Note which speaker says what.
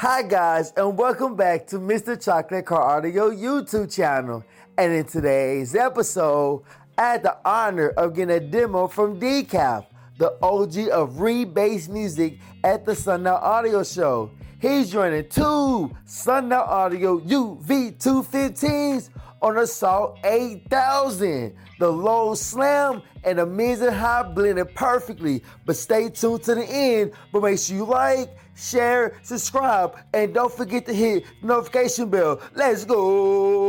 Speaker 1: Hi guys, and welcome back to Mr. Chocolate Car Audio YouTube channel. And in today's episode, I had the honor of getting a demo from Decaf, the OG of Reed-based music at the Sundown Audio Show. He's joining two Sundown Audio UV215s on Assault 8000. The low slam and the mids and high blended perfectly. But stay tuned to the end. But make sure you like, share, subscribe, and don't forget to hit the notification bell. Let's go.